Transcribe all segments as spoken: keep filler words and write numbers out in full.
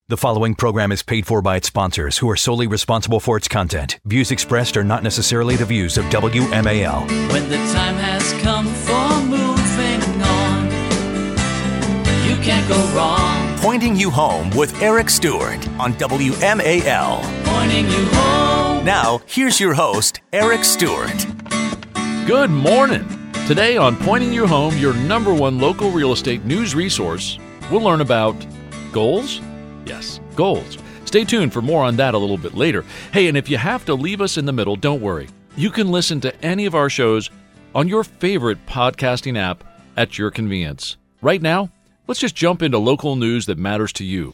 The following program is paid for by its sponsors, who are solely responsible for its content. Views expressed are not necessarily the views of W M A L. When the time has come for moving on, you can't go wrong. Pointing You Home with Eric Stewart on W M A L. Pointing you home. Now, here's your host, Eric Stewart. Good morning. Today on Pointing You Home, your number one local real estate news resource, we'll learn about goals. Yes, goals. Stay tuned for more on that a little bit later. Hey, and if you have to leave us in the middle, don't worry. You can listen to any of our shows on your favorite podcasting app at your convenience. Right now, let's just jump into local news that matters to you.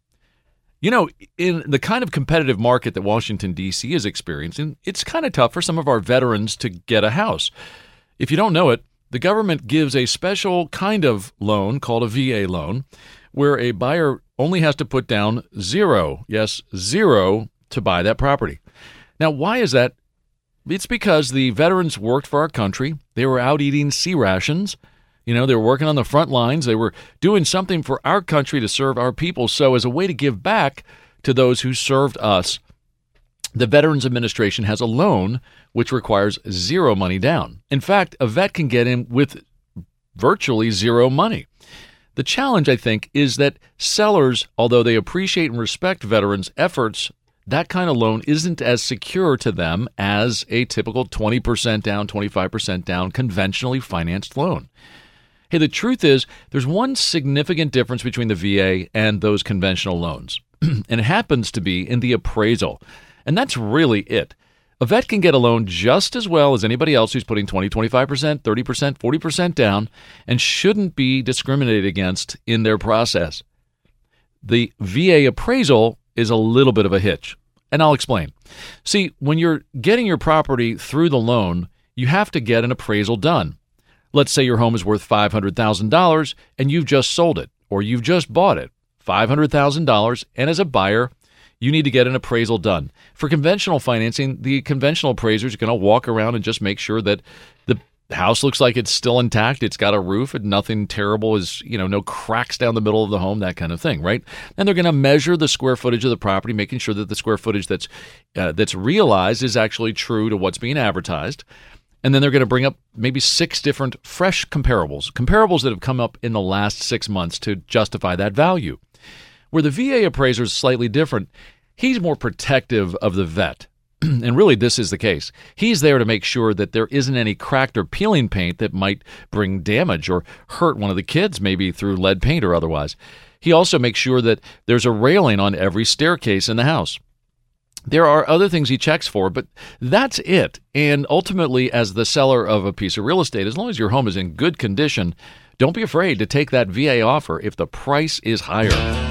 You know, in the kind of competitive market that Washington, D C is experiencing, it's kind of tough for some of our veterans to get a house. If you don't know it, the government gives a special kind of loan called a V A loan, where a buyer only has to put down zero, yes, zero, to buy that property. Now, why is that? It's because the veterans worked for our country. They were out eating sea rations. You know, they were working on the front lines. They were doing something for our country to serve our people. So as a way to give back to those who served us, the Veterans Administration has a loan which requires zero money down. In fact, a vet can get in with virtually zero money. The challenge, I think, is that sellers, although they appreciate and respect veterans' efforts, that kind of loan isn't as secure to them as a typical twenty percent down, twenty-five percent down, conventionally financed loan. Hey, the truth is, there's one significant difference between the V A and those conventional loans, and it happens to be in the appraisal. And that's really it. A vet can get a loan just as well as anybody else who's putting twenty, twenty-five percent, thirty percent, forty percent down and shouldn't be discriminated against in their process. The V A appraisal is a little bit of a hitch, and I'll explain. See, when you're getting your property through the loan, you have to get an appraisal done. Let's say your home is worth five hundred thousand dollars and you've just sold it, or you've just bought it, five hundred thousand dollars, and as a buyer, you need to get an appraisal done. For conventional financing, the conventional appraisers are going to walk around and just make sure that the house looks like it's still intact. It's got a roof and nothing terrible is, you know, no cracks down the middle of the home, that kind of thing, right? And they're going to measure the square footage of the property, making sure that the square footage that's uh, that's realized is actually true to what's being advertised. And then they're going to bring up maybe six different fresh comparables, comparables that have come up in the last six months to justify that value. Where the V A appraiser is slightly different, he's more protective of the vet. And really, this is the case. He's there to make sure that there isn't any cracked or peeling paint that might bring damage or hurt one of the kids, maybe through lead paint or otherwise. He also makes sure that there's a railing on every staircase in the house. There are other things he checks for, but that's it. And ultimately, as the seller of a piece of real estate, as long as your home is in good condition, don't be afraid to take that V A offer if the price is higher.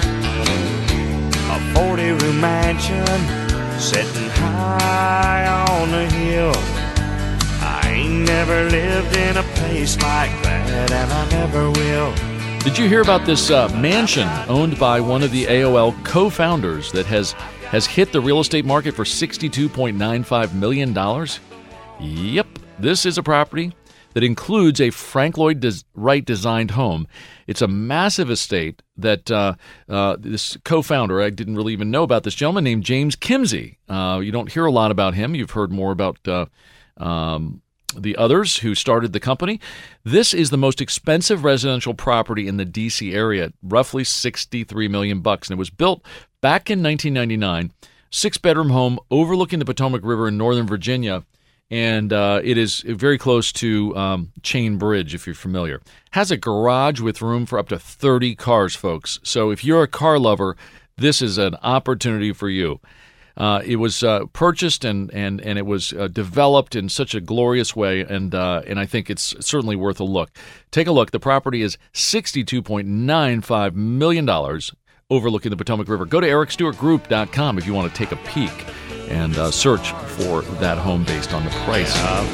A forty-room mansion sitting high on the hill. I ain't never lived in a place like that, and I never will. Did you hear about this uh, mansion owned by one of the A O L co-founders that has, has hit the real estate market for sixty-two point nine five million dollars? Yep, this is a property that includes a Frank Lloyd Wright designed home. It's a massive estate that uh, uh, this co-founder, I didn't really even know about this gentleman named James Kimsey. Uh, you don't hear a lot about him. You've heard more about uh, um, the others who started the company. This is the most expensive residential property in the D C area, roughly sixty-three million bucks, and it was built back in nineteen ninety-nine. Six-bedroom home overlooking the Potomac River in Northern Virginia. And uh, it is very close to um, Chain Bridge, if you're familiar. Has a garage with room for up to thirty cars, folks. So if you're a car lover, this is an opportunity for you. Uh, it was uh, purchased and and and it was uh, developed in such a glorious way, and uh, and I think it's certainly worth a look. Take a look. The property is sixty-two point nine five million dollars overlooking the Potomac River. Go to eric stewart group dot com if you want to take a peek and uh, search for that home based on the price.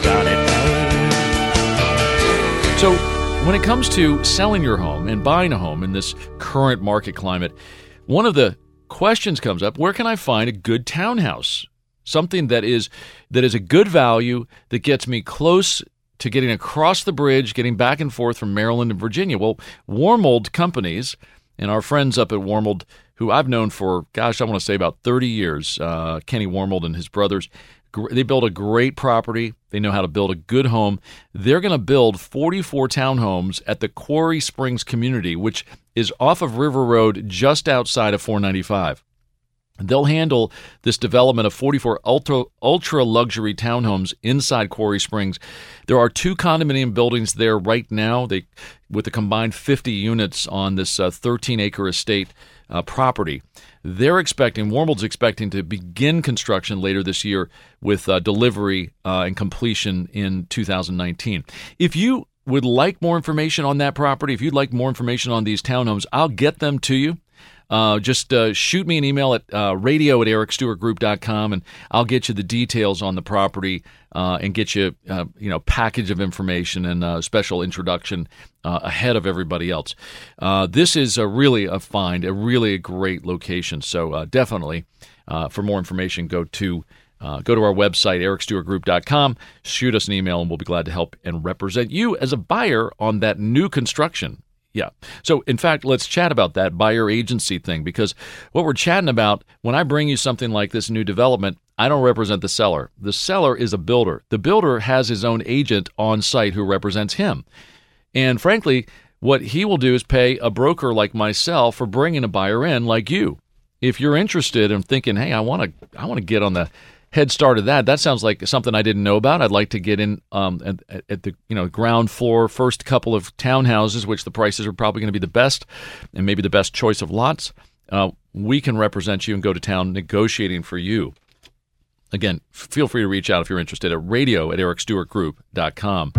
So when it comes to selling your home and buying a home in this current market climate, one of the questions comes up, where can I find a good townhouse? Something that is that is a good value, that gets me close to getting across the bridge, getting back and forth from Maryland and Virginia. Well, Warmold Companies and our friends up at Warmold who I've known for, gosh, I want to say about thirty years, uh, Kenny Wormold and his brothers. They build a great property. They know how to build a good home. They're going to build forty-four townhomes at the Quarry Springs community, which is off of River Road just outside of four ninety-five. They'll handle this development of forty-four ultra, ultra luxury townhomes inside Quarry Springs. There are two condominium buildings there right now, they with a combined fifty units on this uh, thirteen acre estate uh, property. They're expecting, Wormold's expecting to begin construction later this year with uh, delivery uh, and completion in two thousand nineteen. If you would like more information on that property, if you'd like more information on these townhomes, I'll get them to you. Uh, just uh, shoot me an email at uh, radio at eric stewart group dot com, and I'll get you the details on the property uh, and get you, uh, you know, package of information and a special introduction uh, ahead of everybody else. Uh, this is a really a find, a really a great location. So uh, definitely, uh, for more information, go to uh, go to our website, eric stewart group dot com. Shoot us an email, and we'll be glad to help and represent you as a buyer on that new construction. Yeah. So, in fact, let's chat about that buyer agency thing, because what we're chatting about, when I bring you something like this new development, I don't represent the seller. The seller is a builder. The builder has his own agent on site who represents him. And frankly, what he will do is pay a broker like myself for bringing a buyer in like you. If you're interested in thinking, hey, I want to I want to get on the head start of that. That sounds like something I didn't know about. I'd like to get in um, at, at the you know ground floor, first couple of townhouses, which the prices are probably going to be the best, and maybe the best choice of lots. Uh, we can represent you and go to town negotiating for you. Again, feel free to reach out if you're interested at radio at eric stewart group dot com.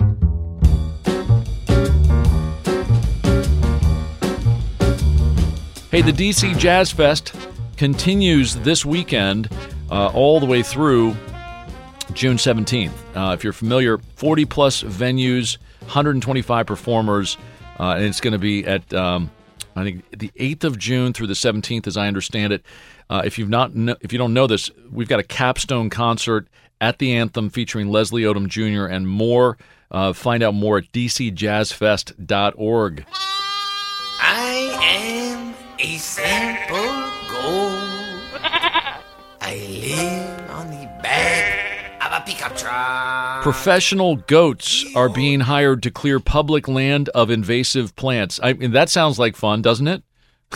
Hey, the D C Jazz Fest continues this weekend. Uh, all the way through June seventeenth. Uh, if you're familiar, forty plus venues, one hundred twenty-five performers, uh, and it's going to be at, um, I think, the eighth of June through the seventeenth, as I understand it. Uh, if you've not, kn- if you don't know this, we've got a capstone concert at the Anthem featuring Leslie Odom Junior and more. Uh, find out more at d c jazz fest dot org. I am a simple gold. I live on the back of a pickup truck. Professional goats are being hired to clear public land of invasive plants. I mean, that sounds like fun, doesn't it?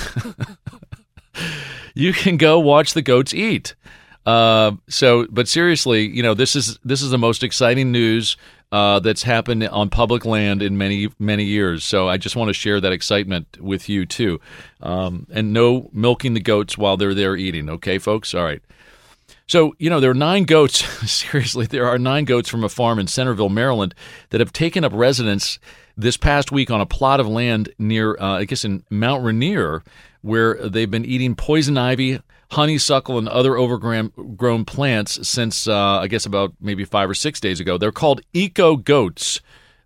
You can go watch the goats eat. Uh, so, but seriously, you know, this is this is the most exciting news uh, that's happened on public land in many many years. So, I just want to share that excitement with you too. Um, and no milking the goats while they're there eating. Okay, folks. All right. So, you know, there are nine goats, seriously, there are nine goats from a farm in Centerville, Maryland, that have taken up residence this past week on a plot of land near, uh, I guess, in Mount Rainier, where they've been eating poison ivy, honeysuckle, and other overgrown plants since, uh, I guess, about maybe five or six days ago. They're called eco goats.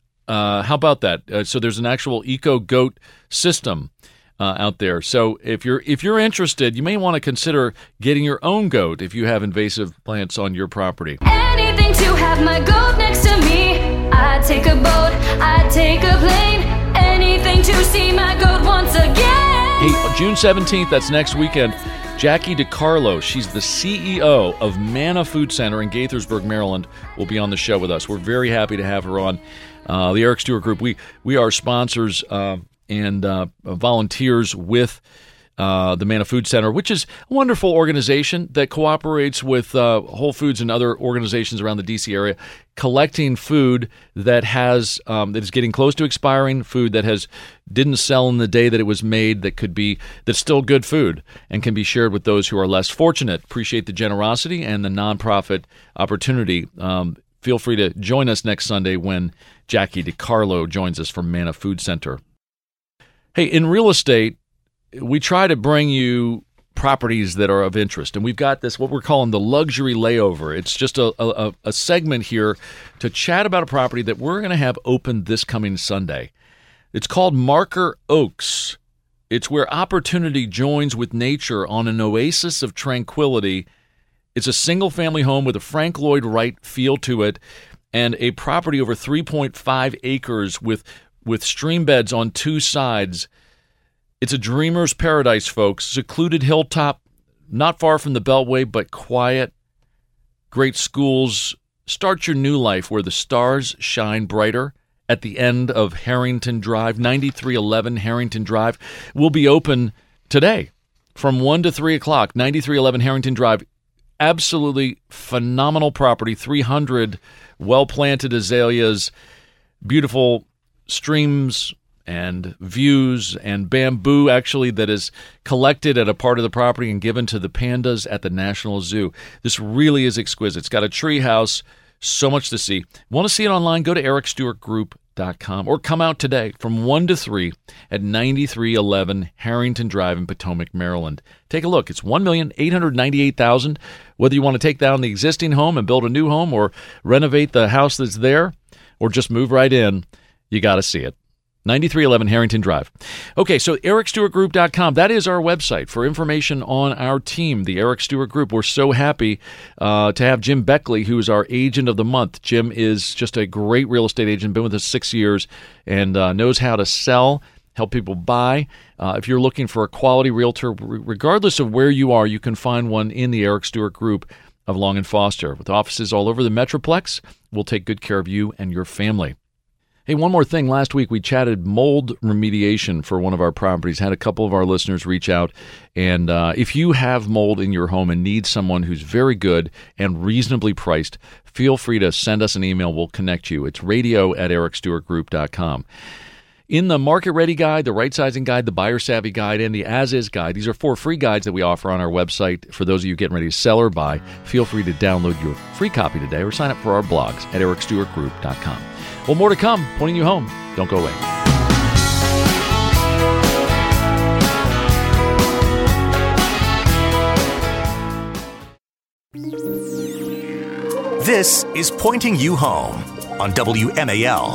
Uh, how about that? Uh, so there's an actual eco goat system Uh, out there. So if you're if you're interested, you may want to consider getting your own goat if you have invasive plants on your property. Anything to have my goat next to me. I take a boat, I take a plane. Anything to see my goat once again. Hey, June seventeenth, that's next weekend. Jackie DiCarlo, she's the C E O of Manna Food Center in Gaithersburg, Maryland, will be on the show with us. We're very happy to have her on. Uh, the Eric Stewart Group, we we are sponsors uh, and uh, volunteers with uh, the Manna Food Center, which is a wonderful organization that cooperates with uh, Whole Foods and other organizations around the D C area, collecting food that has um, that is getting close to expiring, food that has didn't sell in the day that it was made, that could be that's still good food and can be shared with those who are less fortunate. Appreciate the generosity and the nonprofit opportunity. Um, feel free to join us next Sunday when Jackie DiCarlo joins us from Manna Food Center. Hey, in real estate, we try to bring you properties that are of interest, and we've got this, what we're calling the luxury layover. It's just a, a, a segment here to chat about a property that we're going to have open this coming Sunday. It's called Marker Oaks. It's where opportunity joins with nature on an oasis of tranquility. It's a single-family home with a Frank Lloyd Wright feel to it, and a property over three point five acres with with stream beds on two sides. It's a dreamer's paradise, folks. Secluded hilltop, not far from the Beltway, but quiet. Great schools. Start your new life where the stars shine brighter at the end of Harrington Drive. ninety-three eleven Harrington Drive will be open today from one to three o'clock. ninety-three eleven Harrington Drive. Absolutely phenomenal property. three hundred well-planted azaleas, beautiful streams and views and bamboo, actually, that is collected at a part of the property and given to the pandas at the National Zoo. This really is exquisite. It's got a tree house, so much to see. Want to see it online? Go to eric stewart group dot com or come out today from one to three at ninety-three eleven Harrington Drive in Potomac, Maryland. Take a look. It's one million eight hundred ninety-eight thousand dollars. Whether you want to take down the existing home and build a new home or renovate the house that's there or just move right in, you got to see it. ninety-three eleven Harrington Drive. Okay, so eric stewart group dot com, that is our website for information on our team, the Eric Stewart Group. We're so happy uh, to have Jim Beckley, who is our agent of the month. Jim is just a great real estate agent, been with us six years, and uh, knows how to sell, help people buy. Uh, if you're looking for a quality realtor, regardless of where you are, you can find one in the Eric Stewart Group of Long and Foster. With offices all over the Metroplex, we'll take good care of you and your family. Hey, one more thing. Last week we chatted mold remediation for one of our properties. Had a couple of our listeners reach out. And uh, if you have mold in your home and need someone who's very good and reasonably priced, feel free to send us an email. We'll connect you. It's radio at eric stewart group dot com. In the Market Ready Guide, the Right Sizing Guide, the Buyer Savvy Guide, and the As Is Guide, these are four free guides that we offer on our website. For those of you getting ready to sell or buy, feel free to download your free copy today or sign up for our blogs at eric stewart group dot com. Well, more to come. Pointing you home. Don't go away. This is Pointing You Home on W M A L.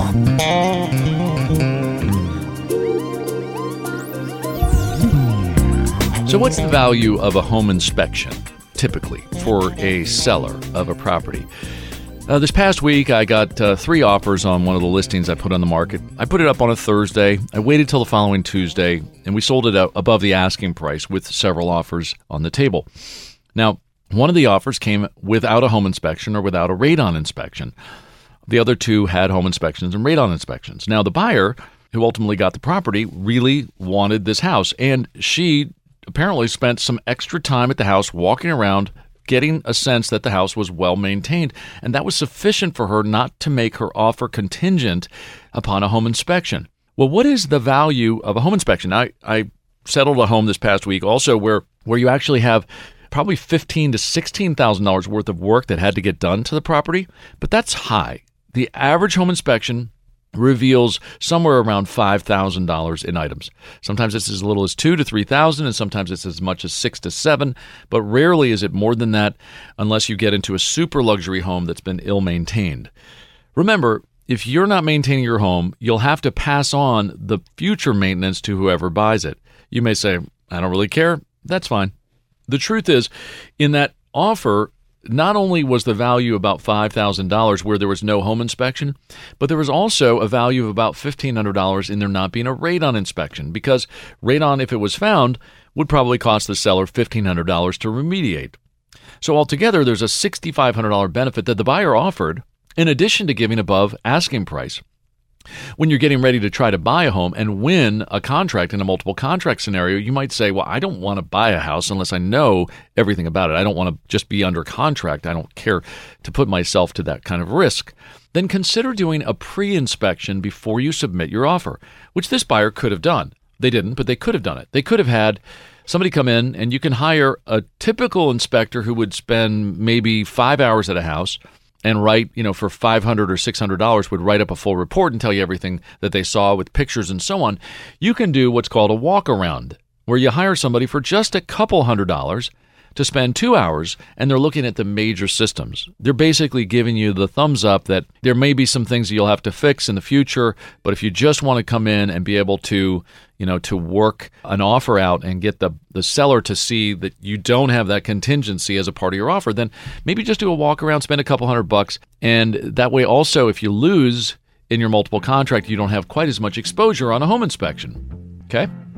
So what's the value of a home inspection, typically, for a seller of a property? Uh, this past week, I got uh, three offers on one of the listings I put on the market. I put it up on a Thursday. I waited till the following Tuesday, and we sold it out above the asking price with several offers on the table. Now, one of the offers came without a home inspection or without a radon inspection. The other two had home inspections and radon inspections. Now, the buyer, who ultimately got the property, really wanted this house, and she apparently spent some extra time at the house walking around, getting a sense that the house was well maintained, and that was sufficient for her not to make her offer contingent upon a home inspection. Well, what is the value of a home inspection? I, I settled a home this past week also where, where you actually have probably fifteen thousand to sixteen thousand dollars worth of work that had to get done to the property, but that's high. The average home inspection reveals somewhere around five thousand dollars in items. Sometimes it's as little as two thousand to three thousand dollars, and sometimes it's as much as six thousand to seven thousand dollars, but rarely is it more than that unless you get into a super luxury home that's been ill-maintained. Remember, if you're not maintaining your home, you'll have to pass on the future maintenance to whoever buys it. You may say, I don't really care. That's fine. The truth is, in that offer, not only was the value about five thousand dollars where there was no home inspection, but there was also a value of about fifteen hundred dollars in there not being a radon inspection, because radon, if it was found, would probably cost the seller fifteen hundred dollars to remediate. So altogether, there's a six thousand five hundred dollars benefit that the buyer offered in addition to giving above asking price. When you're getting ready to try to buy a home and win a contract in a multiple contract scenario, you might say, well, I don't want to buy a house unless I know everything about it. I don't want to just be under contract. I don't care to put myself to that kind of risk. Then consider doing a pre-inspection before you submit your offer, which this buyer could have done. They didn't, but they could have done it. They could have had somebody come in, and you can hire a typical inspector who would spend maybe five hours at a house and write, you know, for five hundred dollars or six hundred dollars would write up a full report and tell you everything that they saw with pictures and so on. You can do what's called a walk-around, where you hire somebody for just a couple hundred dollars to spend two hours, and they're looking at the major systems. They're basically giving you the thumbs up that there may be some things that you'll have to fix in the future, but if you just want to come in and be able to, you know, to work an offer out and get the, the seller to see that you don't have that contingency as a part of your offer, then maybe just do a walk around, spend a couple hundred bucks, and that way also if you lose in your multiple contract, you don't have quite as much exposure on a home inspection. Okay?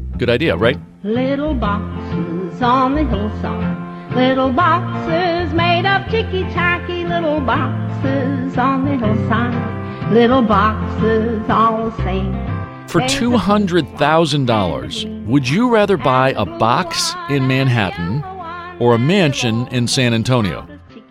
Good idea, right? Little boxes on the hillside, little boxes made of ticky-tacky, little boxes on the hillside, little boxes all the same. For two hundred thousand dollars, would you rather buy a box in Manhattan or a mansion in San Antonio?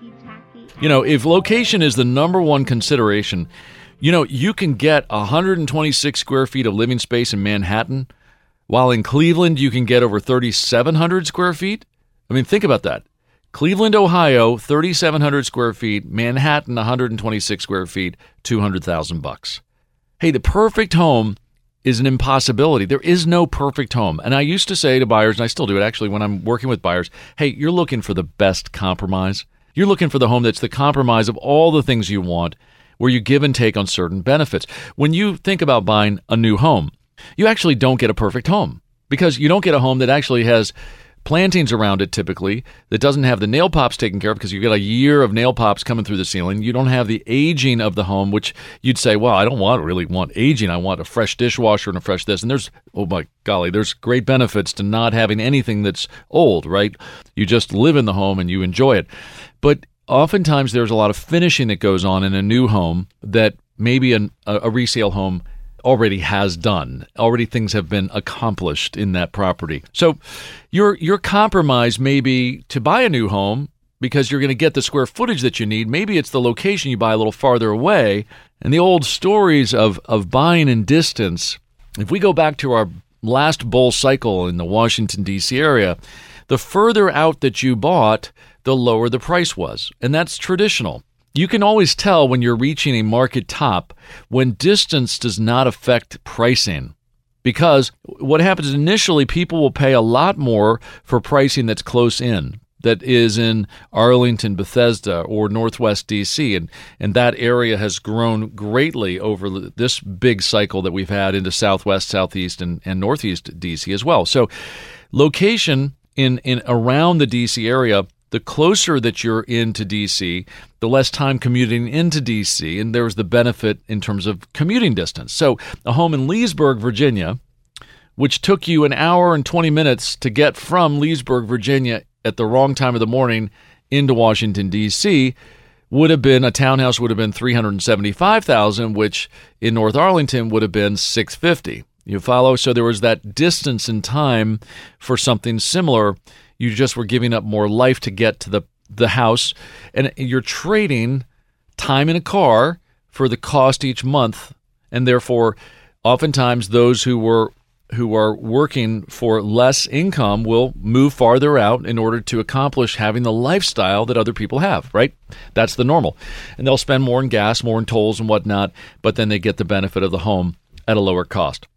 You know, if location is the number one consideration, you know, you can get one hundred twenty-six square feet of living space in Manhattan, while in Cleveland you can get over thirty-seven hundred square feet. I mean, think about that. Cleveland, Ohio, thirty-seven hundred square feet. Manhattan, one hundred twenty-six square feet, two hundred thousand bucks. Hey, the perfect home is an impossibility. There is no perfect home. And I used to say to buyers, and I still do it actually when I'm working with buyers, hey, you're looking for the best compromise. You're looking for the home that's the compromise of all the things you want, where you give and take on certain benefits. When you think about buying a new home, you actually don't get a perfect home, because you don't get a home that actually has plantings around it typically, that doesn't have the nail pops taken care of, because you get a year of nail pops coming through the ceiling. You don't have the aging of the home, which you'd say, well, I don't want really want aging. I want a fresh dishwasher and a fresh this. And there's, oh my golly, there's great benefits to not having anything that's old, right? You just live in the home and you enjoy it. But oftentimes there's a lot of finishing that goes on in a new home that maybe an, a, a resale home already has done. Already things have been accomplished in that property. So your your compromise may be to buy a new home because you're going to get the square footage that you need. Maybe it's the location you buy a little farther away. And the old stories of, of buying in distance, if we go back to our last bull cycle in the Washington, D C area, the further out that you bought, the lower the price was. And that's traditional. You can always tell when you're reaching a market top when distance does not affect pricing. Because what happens initially, people will pay a lot more for pricing that's close in, that is in Arlington, Bethesda, or Northwest D C. And, and that area has grown greatly over this big cycle that we've had into Southwest, Southeast, and, and Northeast D C as well. So location in, in around the D C area, the closer that you're into D C, the less time commuting into D C, and there's the benefit in terms of commuting distance. So a home in Leesburg, Virginia, which took you an hour and twenty minutes to get from Leesburg, Virginia at the wrong time of the morning into Washington, D C, would have been, a townhouse would have been three hundred seventy-five thousand dollars, which in North Arlington would have been six hundred fifty thousand dollars. You follow? So there was that distance in time for something similar. You just were giving up more life to get to the, the house, and you're trading time in a car for the cost each month, and therefore oftentimes those who were who are working for less income will move farther out in order to accomplish having the lifestyle that other people have, right? That's the normal. And they'll spend more in gas, more in tolls and whatnot, but then they get the benefit of the home at a lower cost.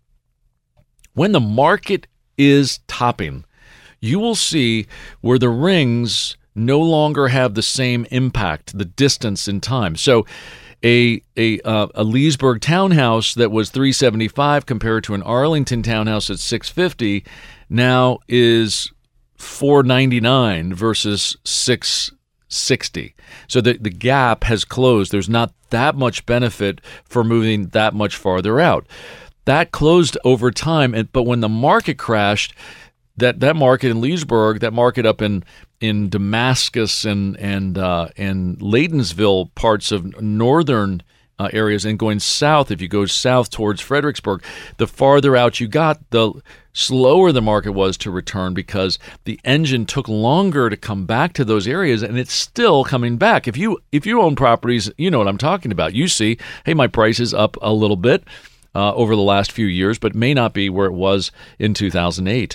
When the market is topping, you will see where the rings no longer have the same impact, the distance in time. So a a uh, a Leesburg townhouse that was three hundred seventy-five compared to an Arlington townhouse at six hundred fifty now is four hundred ninety-nine versus six hundred sixty. So the, the gap has closed. There's not that much benefit for moving that much farther out. That closed over time, and but when the market crashed, that, that market in Leesburg, that market up in in Damascus and and uh, and Ladensville, parts of northern uh, areas, and going south, if you go south towards Fredericksburg, the farther out you got, the slower the market was to return, because the engine took longer to come back to those areas, and it's still coming back. If you if you own properties, you know what I'm talking about. You see, hey, my price is up a little bit uh, over the last few years, but may not be where it was in two thousand eight.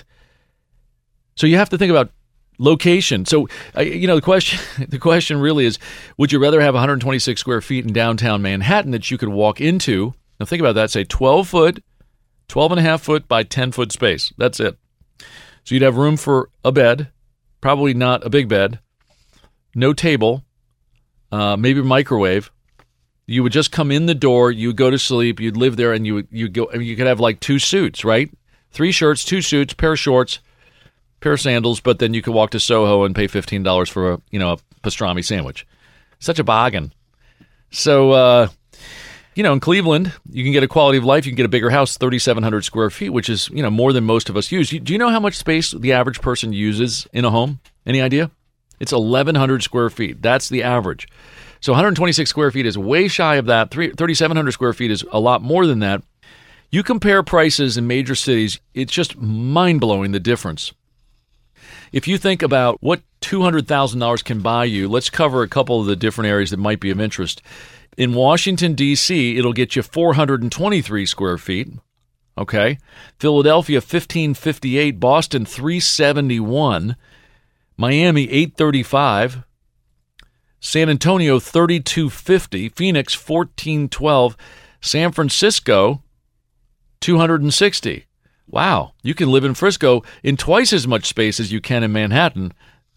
So you have to think about location. So, uh, you know, the question the question really is, would you rather have one hundred twenty-six square feet in downtown Manhattan that you could walk into? Now think about that. Say twelve foot, twelve and a half foot by ten foot space. That's it. So you'd have room for a bed, probably not a big bed, no table, uh, maybe a microwave. You would just come in the door, you would go to sleep, you'd live there, and you would you go. I mean, you could have like two suits, right? Three shirts, two suits, pair of shorts, pair of sandals, but then you could walk to Soho and pay fifteen dollars for a, you know, a pastrami sandwich. Such a bargain. So, uh, You know, in Cleveland, you can get a quality of life. You can get a bigger house, thirty-seven hundred square feet, which is, you know, more than most of us use. Do you know how much space the average person uses in a home? Any idea? It's eleven hundred square feet. That's the average. So one hundred twenty-six square feet is way shy of that. thirty-seven hundred square feet is a lot more than that. You compare prices in major cities, it's just mind-blowing the difference. If you think about what two hundred thousand dollars can buy you, let's cover a couple of the different areas that might be of interest. In Washington, D C, it'll get you four hundred twenty-three square feet. Okay. Philadelphia, fifteen fifty-eight. Boston, three seventy-one. Miami, eight thirty-five. San Antonio, thirty-two fifty. Phoenix, fourteen twelve. San Francisco, two hundred sixty. Wow. You can live in Frisco in twice as much space as you can in Manhattan.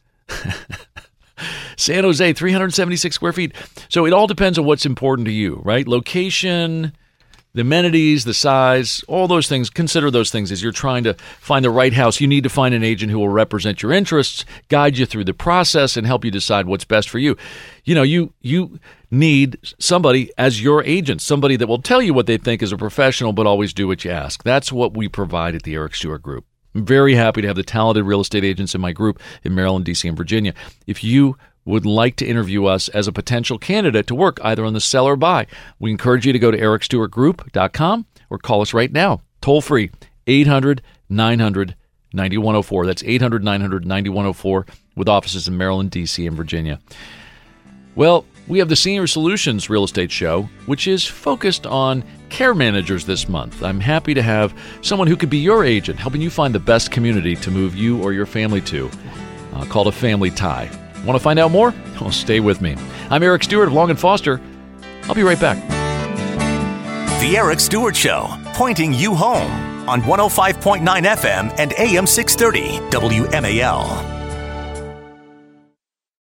San Jose, three hundred seventy-six square feet. So it all depends on what's important to you, right? Location, the amenities, the size, all those things. Consider those things as you're trying to find the right house. You need to find an agent who will represent your interests, guide you through the process, and help you decide what's best for you. You know, you you need somebody as your agent, somebody that will tell you what they think is a professional, but always do what you ask. That's what we provide at the Eric Stewart Group. I'm very happy to have the talented real estate agents in my group in Maryland, D C, and Virginia. If you would like to interview us as a potential candidate to work either on the sell or buy, we encourage you to go to eric stewart group dot com or call us right now, toll free, eight hundred nine hundred ninety-one oh four. That's eight hundred nine hundred ninety-one oh four with offices in Maryland, D C, and Virginia. Well, we have the Senior Solutions Real Estate Show, which is focused on care managers this month. I'm happy to have someone who could be your agent, helping you find the best community to move you or your family to, uh, called a Family Tie. Want to find out more? Well, stay with me. I'm Eric Stewart of Long and Foster. I'll be right back. The Eric Stewart Show, pointing you home on one oh five point nine F M and A M six thirty W M A L.